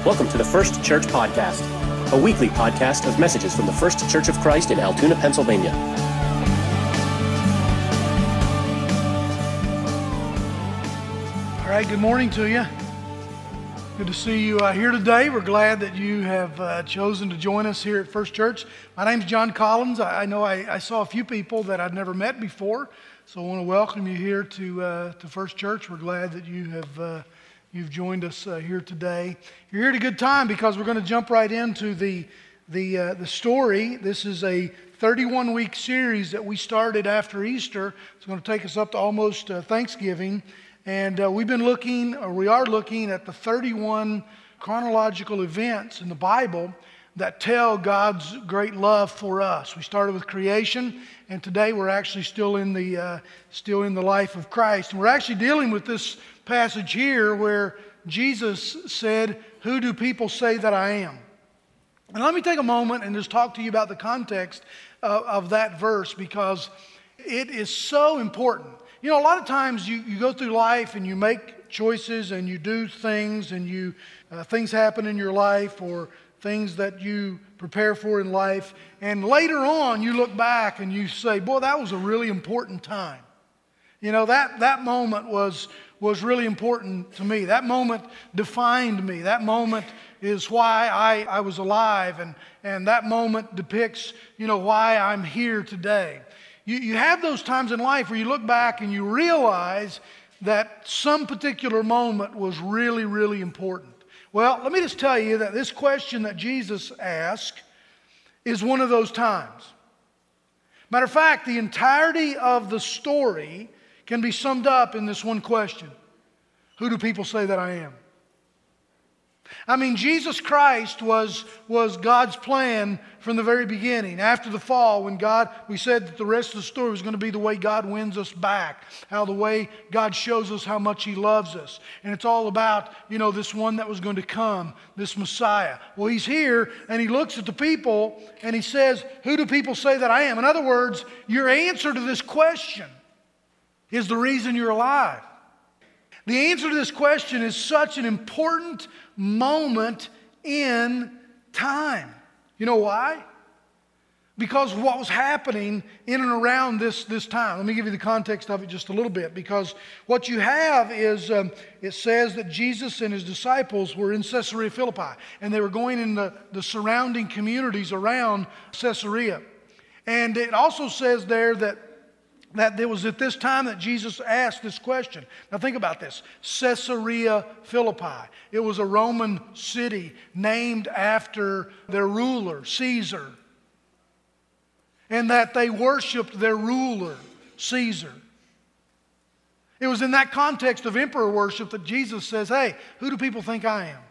Welcome to the First Church Podcast, a weekly podcast of messages from the First Church of Christ in Altoona, Pennsylvania. All right, good morning to you. Good to see you here today. We're glad that you have chosen to join us here at First Church. My name's John Collins. I know I saw a few people that I'd never met before, so I want to welcome you here to First Church. We're glad that you have you've joined us here today. You're here at a good time because we're going to jump right into the story. This is a 31-week series that we started after Easter. It's going to take us up to almost Thanksgiving. And we are looking at the 31 chronological events in the Bible that tell God's great love for us. We started with creation, and today we're actually still in the life of Christ. And we're actually dealing with this passage here where Jesus said, "Who do people say that I am?" And let me take a moment and just talk to you about the context of that verse, because it is so important. You know, a lot of times you go through life and you make choices and you do things and things happen in your life, or things that you prepare for in life. And later on you look back and you say, boy, that was a really important time. You know, that moment was really important to me. That moment defined me. That moment is why I was alive. And that moment depicts, why I'm here today. You have those times in life where you look back and you realize that some particular moment was really, really important. Well, let me just tell you that this question that Jesus asked is one of those times. Matter of fact, the entirety of the story can be summed up in this one question: who do people say that I am? I mean, Jesus Christ was God's plan from the very beginning. After the fall, when we said that the rest of the story was going to be the way God wins us back, how the way God shows us how much He loves us. And it's all about, this one that was going to come, this Messiah. Well, He's here, and He looks at the people, and He says, who do people say that I am? In other words, your answer to this question is the reason you're alive. The answer to this question is such an important moment in time. You know why? Because of what was happening in and around this time. Let me give you the context of it just a little bit. Because what you have is, it says that Jesus and His disciples were in Caesarea Philippi. And they were going in the surrounding communities around Caesarea. And it also says there that it was at this time that Jesus asked this question. Now think about this. Caesarea Philippi. It was a Roman city named after their ruler, Caesar. And that they worshiped their ruler, Caesar. It was in that context of emperor worship that Jesus says, hey, who do people think I am?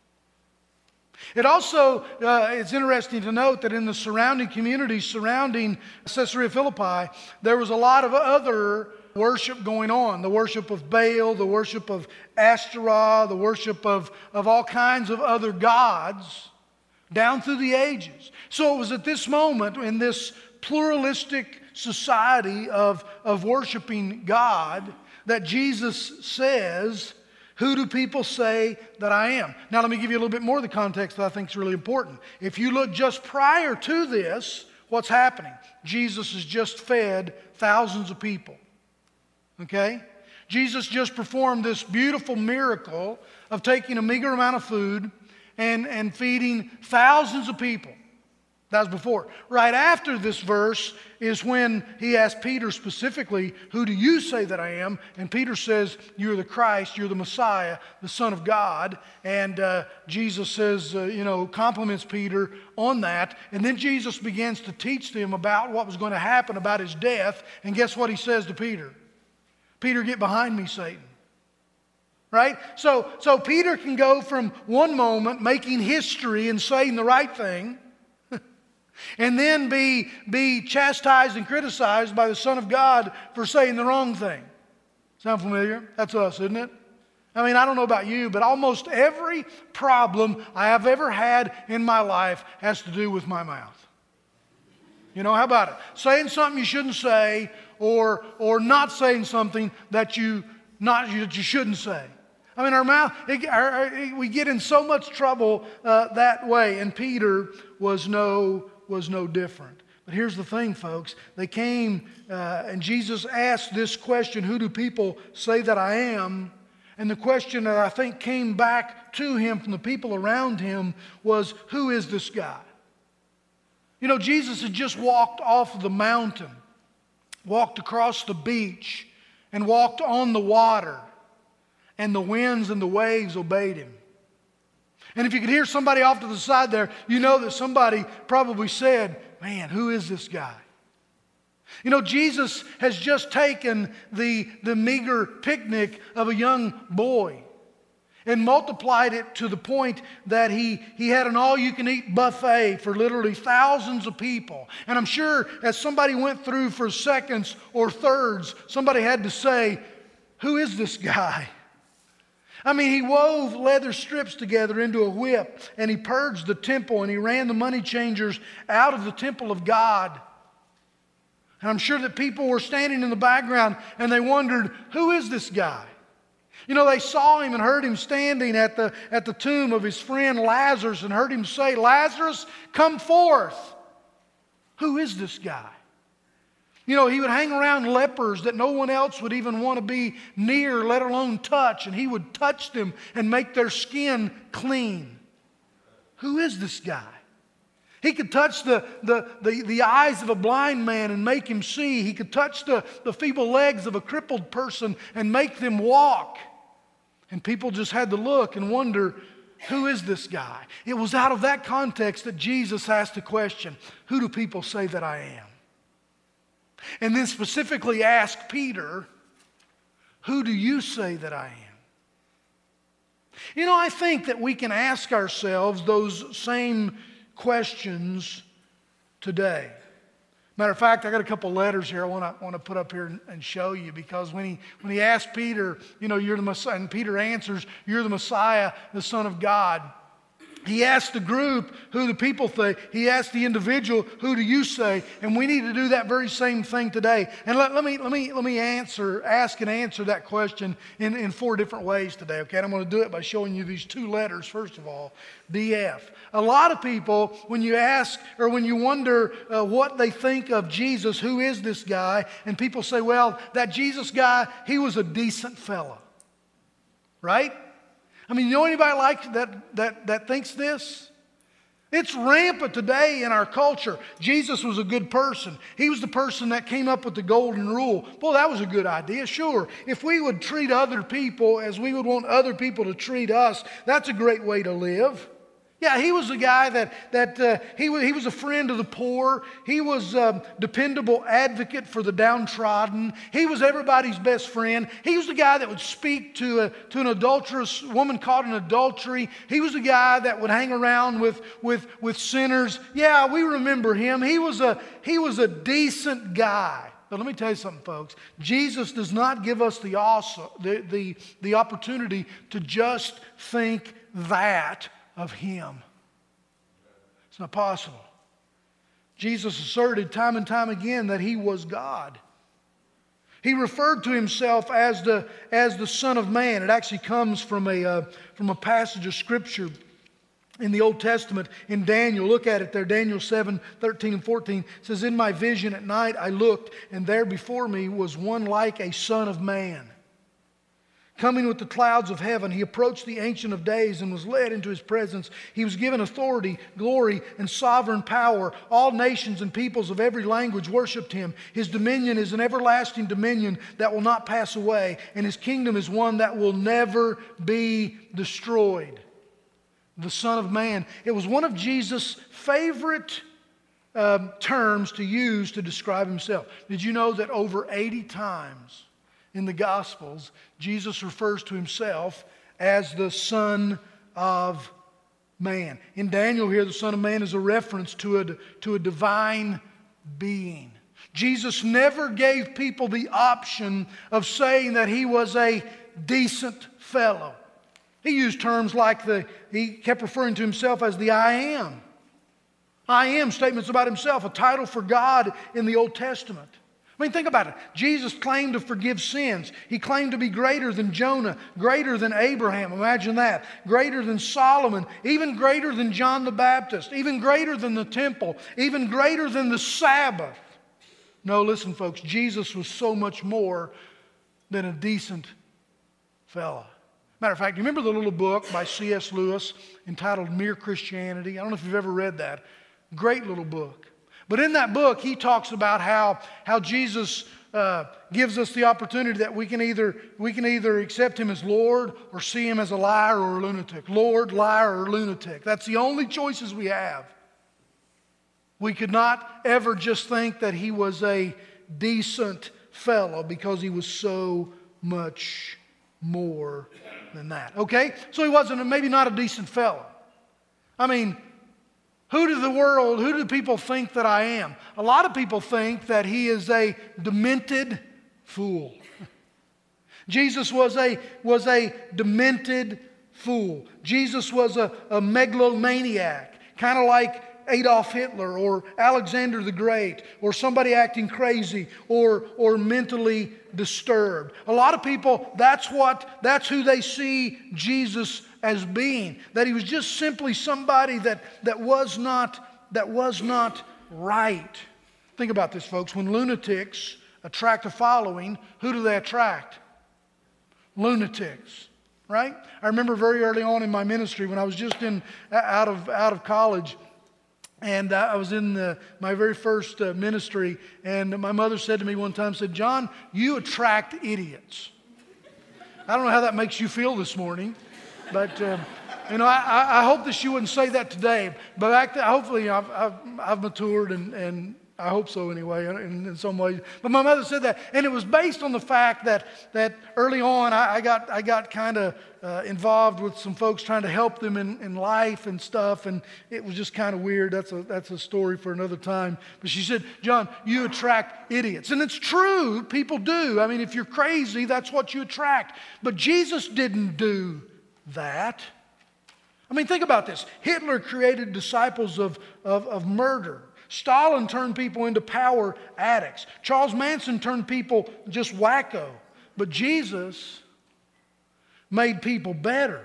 It also, it's interesting to note that in the surrounding communities surrounding Caesarea Philippi, there was a lot of other worship going on. The worship of Baal, the worship of Ashtoreth, the worship of all kinds of other gods down through the ages. So it was at this moment in this pluralistic society of worshiping God that Jesus says, who do people say that I am? Now let me give you a little bit more of the context that I think is really important. If you look just prior to this, what's happening? Jesus has just fed thousands of people. Okay? Jesus just performed this beautiful miracle of taking a meager amount of food and feeding thousands of people. That was before. Right after this verse is when He asked Peter specifically, who do you say that I am? And Peter says, you're the Christ, you're the Messiah, the Son of God. And Jesus says, compliments Peter on that. And then Jesus begins to teach them about what was going to happen about His death. And guess what He says to Peter? Peter, get behind me, Satan. Right? So Peter can go from one moment making history and saying the right thing, and then be chastised and criticized by the Son of God for saying the wrong thing. Sound familiar? That's us, isn't it? I mean, I don't know about you, but almost every problem I have ever had in my life has to do with my mouth. How about it? Saying something you shouldn't say, or not saying something that you shouldn't say. I mean, our mouth, we get in so much trouble that way. And Peter was no different. But here's the thing, folks. They came and Jesus asked this question, who do people say that I am? And the question that I think came back to him from the people around him was, who is this guy? You know, Jesus had just walked off of the mountain, walked across the beach, and walked on the water. And the winds and the waves obeyed him. And if you could hear somebody off to the side there, you know that somebody probably said, man, who is this guy? You know, Jesus has just taken the meager picnic of a young boy and multiplied it to the point that he had an all-you-can-eat buffet for literally thousands of people. And I'm sure as somebody went through for seconds or thirds, somebody had to say, who is this guy? I mean, he wove leather strips together into a whip, and he purged the temple, and he ran the money changers out of the temple of God. And I'm sure that people were standing in the background, and they wondered, who is this guy? You know, they saw him and heard him standing at the tomb of his friend Lazarus and heard him say, Lazarus, come forth. Who is this guy? You know, he would hang around lepers that no one else would even want to be near, let alone touch. And he would touch them and make their skin clean. Who is this guy? He could touch the eyes of a blind man and make him see. He could touch the feeble legs of a crippled person and make them walk. And people just had to look and wonder, who is this guy? It was out of that context that Jesus asked the question, who do people say that I am? And then specifically asked Peter, who do you say that I am? You know, I think that we can ask ourselves those same questions today. Matter of fact, I got a couple letters here I want to put up here and show you, because when he asked Peter, you know, you're the Messiah, and Peter answers, you're the Messiah, the Son of God. He asked the group who the people think. He asked the individual, who do you say? And we need to do that very same thing today. And let me ask and answer that question in 4 different ways today. Okay, and I'm going to do it by showing you these 2 letters. First of all, BF. A lot of people, when you ask or when you wonder what they think of Jesus, who is this guy? And people say, well, that Jesus guy, he was a decent fellow, right? I mean, you know anybody like that thinks this? It's rampant today in our culture. Jesus was a good person. He was the person that came up with the golden rule. Boy, that was a good idea, sure. If we would treat other people as we would want other people to treat us, that's a great way to live. Yeah, he was a guy that he was a friend of the poor. He was a dependable advocate for the downtrodden. He was everybody's best friend. He was the guy that would speak to an adulterous woman caught in adultery. He was the guy that would hang around with sinners. Yeah, we remember him. He was a decent guy. But let me tell you something, folks. Jesus does not give us the opportunity to just think that of him. It's not possible. Jesus asserted time and time again that he was God. He referred to himself as the Son of Man. It actually comes from a passage of Scripture in the Old Testament in Daniel. Look at it there, Daniel 7:13 and 14. It says, in my vision at night I looked, and there before me was one like a Son of Man. Coming with the clouds of heaven, he approached the Ancient of Days and was led into his presence. He was given authority, glory, and sovereign power. All nations and peoples of every language worshiped him. His dominion is an everlasting dominion that will not pass away, and his kingdom is one that will never be destroyed. The Son of Man. It was one of Jesus' favorite terms to use to describe himself. Did you know that over 80 times in the Gospels, Jesus refers to himself as the Son of Man? In Daniel here, the Son of Man is a reference to a divine being. Jesus never gave people the option of saying that he was a decent fellow. He used terms like he kept referring to himself as the I am. I am statements about himself, a title for God in the Old Testament. I mean, think about it. Jesus claimed to forgive sins. He claimed to be greater than Jonah, greater than Abraham. Imagine that. Greater than Solomon, even greater than John the Baptist, even greater than the temple, even greater than the Sabbath. No, listen, folks, Jesus was so much more than a decent fella. Matter of fact, you remember the little book by C.S. Lewis entitled Mere Christianity? I don't know if you've ever read that. Great little book. But in that book, he talks about how Jesus gives us the opportunity that we can either accept Him as Lord or see Him as a liar or a lunatic. Lord, liar, or lunatic. That's the only choices we have. We could not ever just think that He was a decent fellow because He was so much more than that. Okay? So He wasn't, maybe not a decent fellow. I mean, who do people think that I am? A lot of people think that He is a demented fool. Jesus was a demented fool. Jesus was a megalomaniac, kind of like Adolf Hitler or Alexander the Great, or somebody acting crazy or mentally disturbed. A lot of people, that's who they see Jesus as being. That He was just simply somebody that was not right. Think about this, folks. When lunatics attract a following, who do they attract? Lunatics, right? I remember very early on in my ministry when I was just out of college. And I was in my very first ministry, and my mother said to me one time, said, "John, you attract idiots." I don't know how that makes you feel this morning, but I hope that she wouldn't say that today. But hopefully I've matured, and I hope so anyway, in some ways. But my mother said that, and it was based on the fact that early on I got kind of involved with some folks trying to help them in life and stuff, and it was just kind of weird. That's a story for another time. But she said, "John, you attract idiots." And it's true, people do. I mean, if you're crazy, that's what you attract. But Jesus didn't do that. I mean, think about this. Hitler created disciples of murder. Stalin turned people into power addicts. Charles Manson turned people just wacko. But Jesus made people better.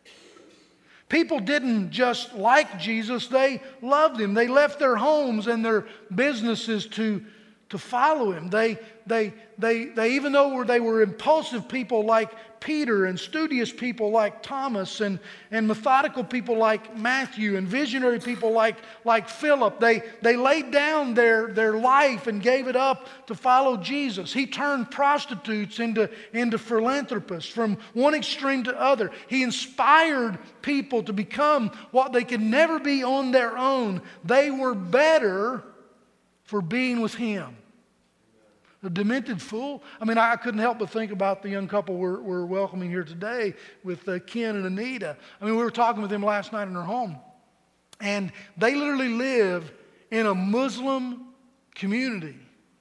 People didn't just like Jesus, they loved Him. They left their homes and their businesses to follow Him. They even though they were impulsive people like Peter, and studious people like Thomas, and methodical people like Matthew, and visionary people like Philip, they laid down their life and gave it up to follow Jesus. He turned prostitutes into philanthropists from one extreme to other. He inspired people to become what they could never be on their own. They were better for being with Him. A demented fool? I mean, I couldn't help but think about the young couple we're welcoming here today with Ken and Anita. I mean, we were talking with them last night in their home. And they literally live in a Muslim community.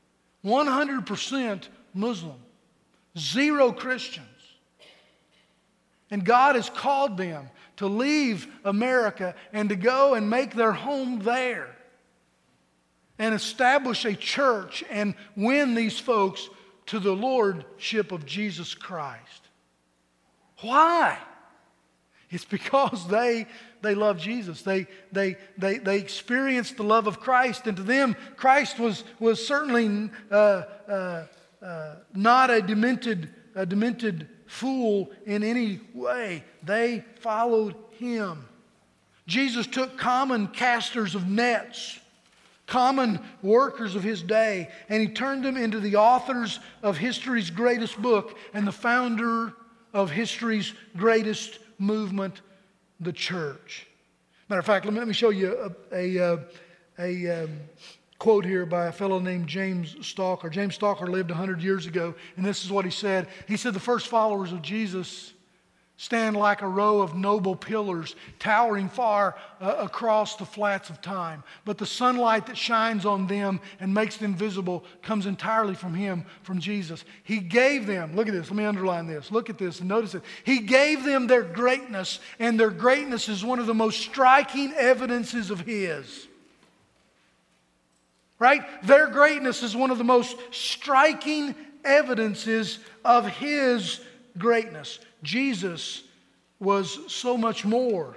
100% Muslim. 0 Christians. And God has called them to leave America and to go and make their home there. And establish a church and win these folks to the Lordship of Jesus Christ. Why? It's because they love Jesus. They experienced the love of Christ, and to them, Christ was certainly not a demented fool in any way. They followed Him. Jesus took common casters of nets, common workers of His day, and He turned them into the authors of history's greatest book and the founder of history's greatest movement, the church. Matter of fact, let me show you a quote here by a fellow named James Stalker. James Stalker lived 100 years ago, and this is what he said. He said, "The first followers of Jesus stand like a row of noble pillars towering far across the flats of time. But the sunlight that shines on them and makes them visible comes entirely from Him, from Jesus. He gave them," look at this, let me underline this, look at this and notice it. "He gave them their greatness, and their greatness is one of the most striking evidences of His." Right? Their greatness is one of the most striking evidences of His greatness. Jesus was so much more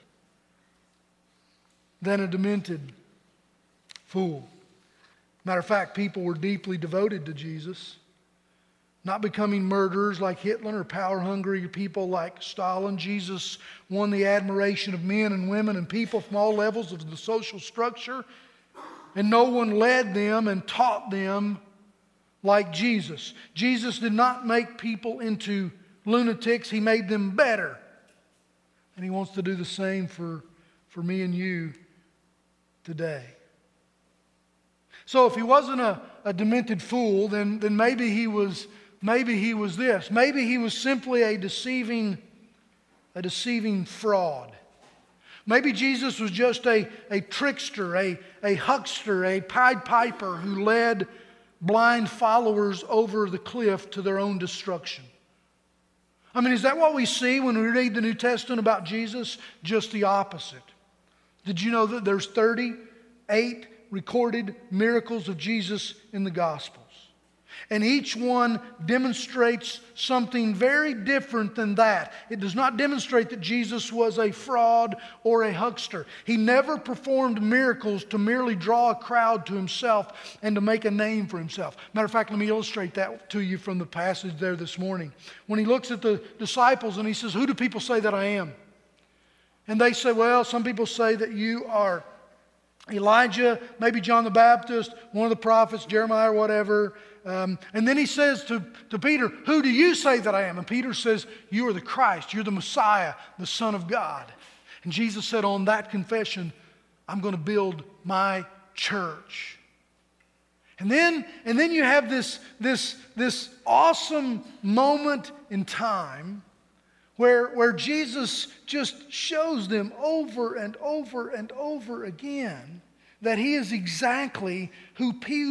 than a demented fool. Matter of fact, people were deeply devoted to Jesus, not becoming murderers like Hitler or power-hungry people like Stalin. Jesus won the admiration of men and women and people from all levels of the social structure, and no one led them and taught them like Jesus. Jesus did not make people into lunatics. He made them better. And He wants to do the same for me and you today. So if He wasn't a demented fool, then maybe he was this. Maybe He was simply a deceiving fraud. Maybe Jesus was just a trickster, a huckster, a Pied Piper who led blind followers over the cliff to their own destruction. I mean, is that what we see when we read the New Testament about Jesus? Just the opposite. Did you know that there's 38 recorded miracles of Jesus in the Gospels? And each one demonstrates something very different than that. It does not demonstrate that Jesus was a fraud or a huckster. He never performed miracles to merely draw a crowd to Himself and to make a name for Himself. Matter of fact, let me illustrate that to you from the passage there this morning. When He looks at the disciples and He says, "Who do people say that I am?" And they say, "Well, some people say that you are Elijah, maybe John the Baptist, one of the prophets, Jeremiah or whatever." And then He says to Peter, "Who do you say that I am?" And Peter says, "You are the Christ. You're the Messiah, the Son of God." And Jesus said, on that confession, "I'm going to build my church." And then you have this awesome moment in time where Jesus just shows them over and over and over again that He is exactly who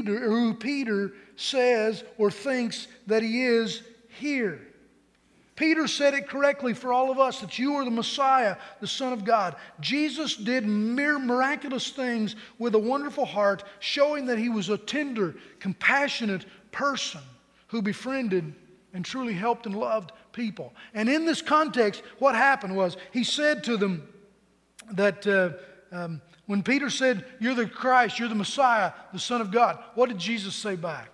Peter says or thinks that He is here. Peter said it correctly for all of us, that you are the Messiah, the Son of God. Jesus did miraculous things with a wonderful heart, showing that He was a tender, compassionate person who befriended and truly helped and loved people. And in this context, what happened was He said to them that when Peter said, "You're the Christ, you're the Messiah, the Son of God," what did Jesus say back?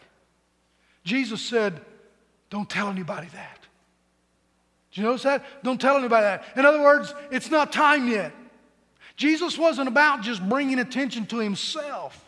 Jesus said, "Don't tell anybody that." Did you notice that? Don't tell anybody that. In other words, it's not time yet. Jesus wasn't about just bringing attention to Himself.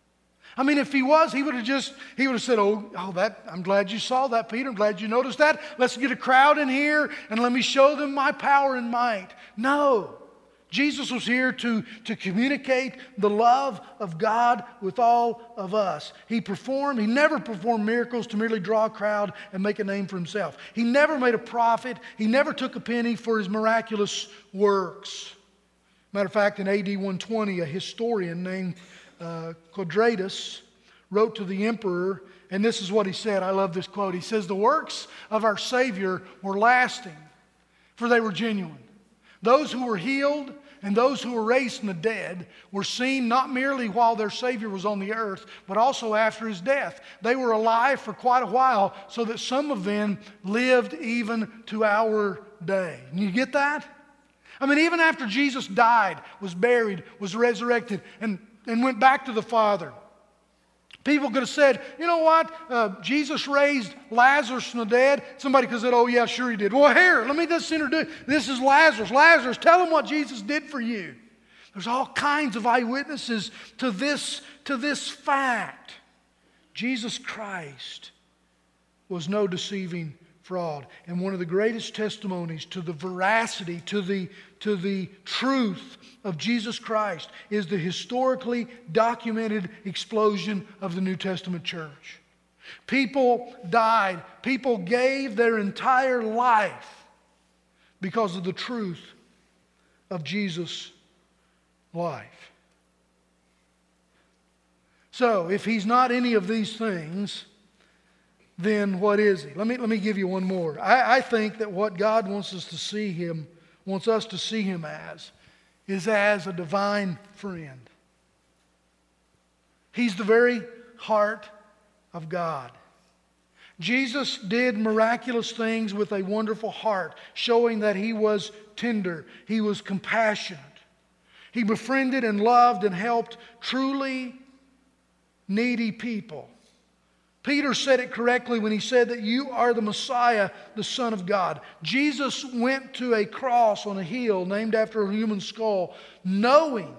I mean, if He was, He would have said, that, I'm glad you saw that, Peter. I'm glad you noticed that. Let's get a crowd in here and let me show them my power and might. No. Jesus was here to communicate the love of God with all of us. He never performed miracles to merely draw a crowd and make a name for Himself. He never made a profit. He never took a penny for His miraculous works. Matter of fact, in AD 120, a historian named Quadratus wrote to the emperor, and this is what he said. I love this quote. He says, "The works of our Savior were lasting, for they were genuine. Those who were healed and those who were raised from the dead were seen not merely while their Savior was on the earth, but also after His death. They were alive for quite a while, so that some of them lived even to our day." And you get that? I mean, even after Jesus died, was buried, was resurrected, and went back to the Father, people could have said, "You know what? Jesus raised Lazarus from the dead." Somebody could have said, "Oh yeah, sure He did." Well, here, let me just introduce. This is Lazarus. Lazarus, tell him what Jesus did for you. There's all kinds of eyewitnesses to this fact. Jesus Christ was no deceiving fraud. And one of the greatest testimonies to the veracity, to the truth of Jesus Christ is the historically documented explosion of the New Testament church. People died. People gave their entire life because of the truth of Jesus' life. So, if He's not any of these things, then what is He? Let me give you one more. I think that what God wants us to see Him as is as a divine friend. He's the very heart of God. Jesus did miraculous things with a wonderful heart, showing that He was tender, He was compassionate. He befriended and loved and helped truly needy people. Peter said it correctly when he said that you are the Messiah, the Son of God. Jesus went to a cross on a hill named after a human skull, knowing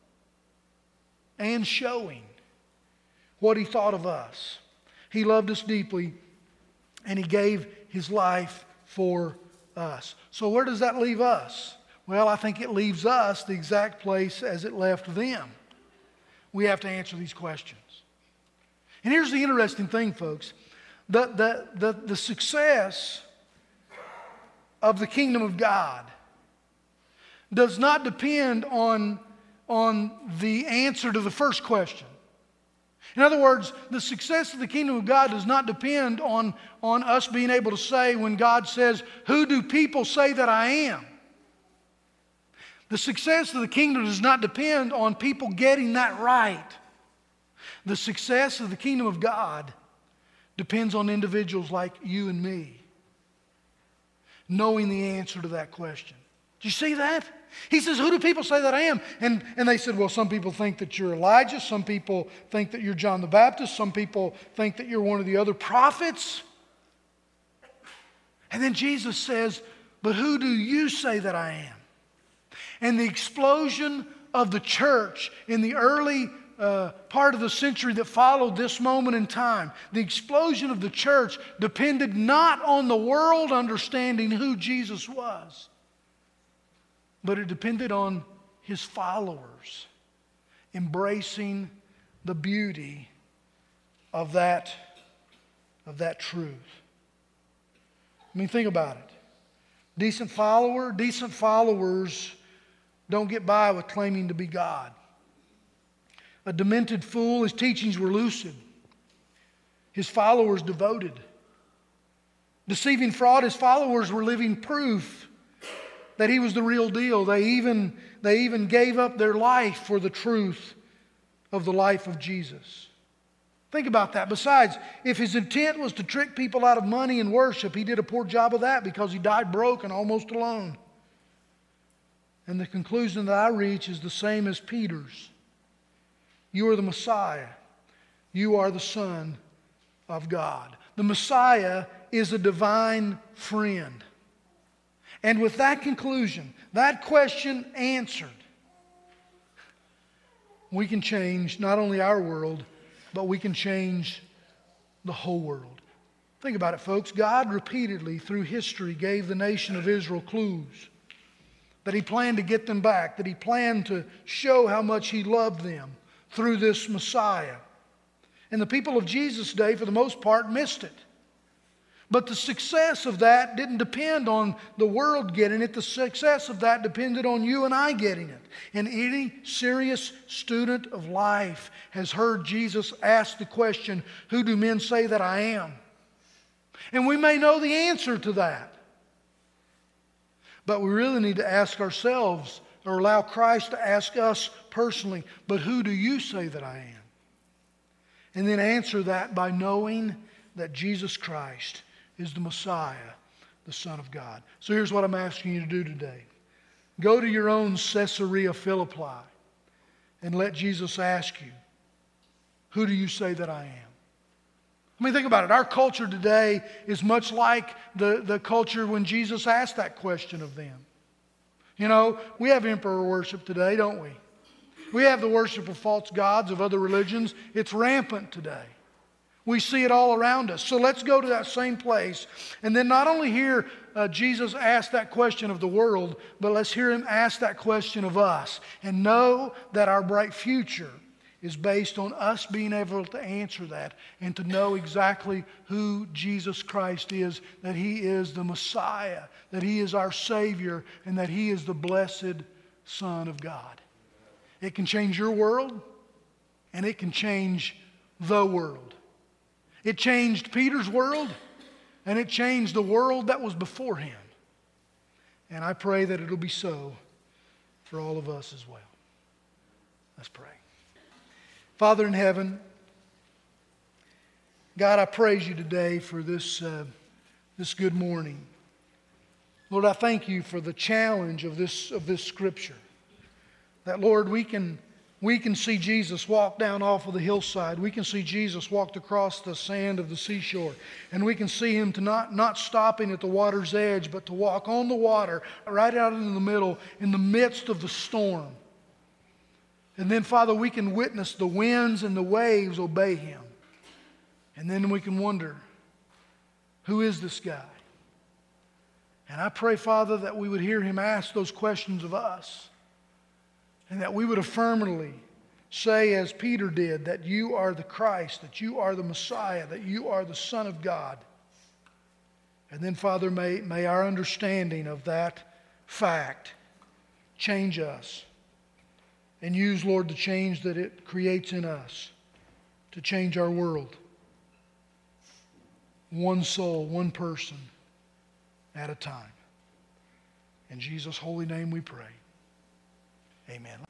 and showing what He thought of us. He loved us deeply, and He gave His life for us. So where does that leave us? Well, I think it leaves us the exact place as it left them. We have to answer these questions. And here's the interesting thing, folks. The success of the kingdom of God does not depend on the answer to the first question. In other words, the success of the kingdom of God does not depend on us being able to say when God says, "Who do people say that I am?" The success of the kingdom does not depend on people getting that right. The success of the kingdom of God depends on individuals like you and me knowing the answer to that question. Do you see that? He says, "Who do people say that I am?" And they said, "Well, some people think that you're Elijah. Some people think that you're John the Baptist. Some people think that you're one of the other prophets." And then Jesus says, "But who do you say that I am?" And the explosion of the church in the early part of the century that followed this moment in time, the explosion of the church depended not on the world understanding who Jesus was, but it depended on His followers embracing the beauty of that truth. I mean, think about it. Decent followers don't get by with claiming to be God. A demented fool, his teachings were lucid. His followers devoted. Deceiving fraud, his followers were living proof that he was the real deal. They even gave up their life for the truth of the life of Jesus. Think about that. Besides, if his intent was to trick people out of money and worship, he did a poor job of that because he died broke and almost alone. And the conclusion that I reach is the same as Peter's. You are the Messiah. You are the Son of God. The Messiah is a divine friend. And with that conclusion, that question answered, we can change not only our world, but we can change the whole world. Think about it, folks. God repeatedly through history gave the nation of Israel clues that He planned to get them back, that He planned to show how much He loved them through this Messiah. And the people of Jesus' day, for the most part, missed it. But the success of that didn't depend on the world getting it. The success of that depended on you and I getting it. And any serious student of life has heard Jesus ask the question, "Who do men say that I am?" And we may know the answer to that. But we really need to ask ourselves, or allow Christ to ask us personally, "But who do you say that I am?" And then answer that by knowing that Jesus Christ is the Messiah, the Son of God. So here's what I'm asking you to do today. Go to your own Caesarea Philippi and let Jesus ask you, "Who do you say that I am?" I mean, think about it. Our culture today is much like the culture when Jesus asked that question of them. You know, we have emperor worship today, don't we? We have the worship of false gods of other religions. It's rampant today. We see it all around us. So let's go to that same place and then not only hear Jesus ask that question of the world, but let's hear Him ask that question of us and know that our bright future is based on us being able to answer that and to know exactly who Jesus Christ is, that He is the Messiah, that He is our Savior, and that He is the blessed Son of God. It can change your world, and it can change the world. It changed Peter's world, and it changed the world that was before him. And I pray that it'll be so for all of us as well. Let's pray. Father in heaven, God, I praise you today for this good morning. Lord, I thank you for the challenge of this scripture. That, Lord, we can see Jesus walk down off of the hillside. We can see Jesus walked across the sand of the seashore. And we can see him to not stopping at the water's edge, but to walk on the water right out in the middle, in the midst of the storm. And then, Father, we can witness the winds and the waves obey him. And then we can wonder, who is this guy? And I pray, Father, that we would hear him ask those questions of us. And that we would affirmatively say, as Peter did, that you are the Christ, that you are the Messiah, that you are the Son of God. And then, Father, may our understanding of that fact change us. And use, Lord, the change that it creates in us to change our world. One soul, one person at a time. In Jesus' holy name we pray. Amen.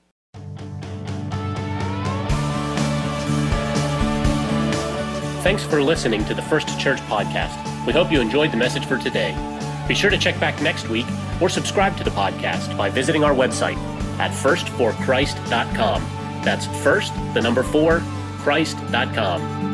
Thanks for listening to the First Church podcast. We hope you enjoyed the message for today. Be sure to check back next week or subscribe to the podcast by visiting our website at firstforchrist.com. That's first, the number 4, Christ.com.